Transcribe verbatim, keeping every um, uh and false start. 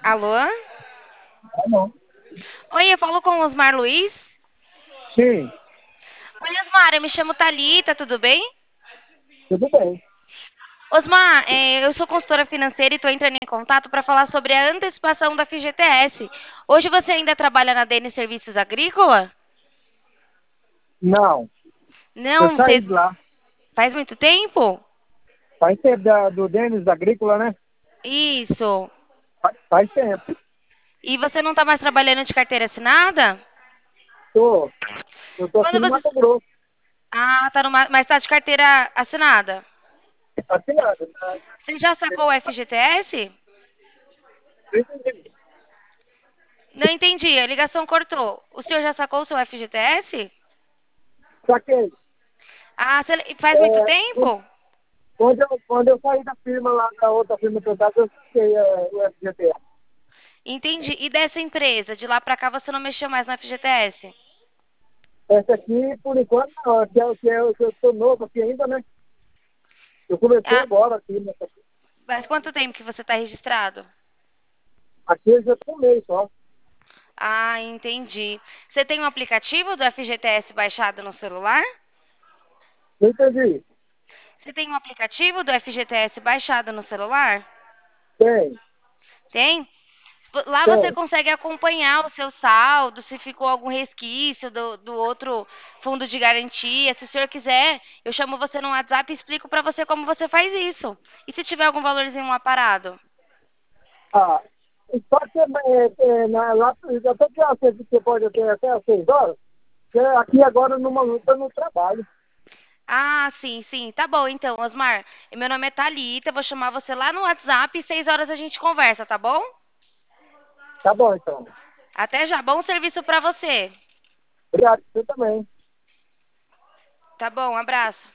Alô? Ah, não. Oi, eu falo com o Osmar Luiz. Sim, Oi, Osmar, eu me chamo Thalita, tudo bem? tudo bem. Osmar, é, eu sou consultora financeira e estou entrando em contato para falar sobre a antecipação da F G T S. Hoje você ainda trabalha na D N Serviços Agrícola? Não, eu Não, saí você de lá. faz muito tempo? Faz tempo da, do Denis Agrícola, né? Isso. Faz, faz tempo. E você não está mais trabalhando de carteira assinada? Tô, eu tô aqui Quando no você... Mato Grosso. Ah, tá numa... mas está de carteira assinada. Assinado. Tá? Você já sacou o F G T S? Entendi. Não entendi, a ligação cortou. O senhor já sacou o seu F G T S? Saquei. Ah, você- faz muito É, tempo? quando, eu, quando eu saí da firma lá, da outra firma que eu tava, eu saquei é, o F G T A. Entendi. E dessa empresa, de lá pra cá você não mexeu mais no F G T S? Essa aqui, por enquanto, não. Que é, que é, que eu tô novo aqui ainda, né? Eu comecei Ah, agora aqui. Nessa, mas quanto tempo que você está registrado? aqui eu já tô um mês só. Ah, entendi. Você tem um aplicativo do F G T S baixado no celular? Não entendi. Você tem um aplicativo do F G T S baixado no celular? Tem, Tem? Lá você tem. consegue acompanhar o seu saldo, se ficou algum resquício do, do outro fundo de garantia. Se o senhor quiser, eu chamo você no WhatsApp e explico para você como você faz isso. E se tiver algum valorzinho lá parado? Ah, só que é, é, na, lá, até que você, você pode ter até às seis horas, porque aqui agora no momento eu não trabalho. Ah, sim, sim. Tá bom, então, Osmar. Meu nome é Thalita, eu vou chamar você lá no WhatsApp e seis horas a gente conversa, tá bom? Tá bom, então. Até já. Bom serviço para você. Obrigado, você também. Tá bom, um abraço.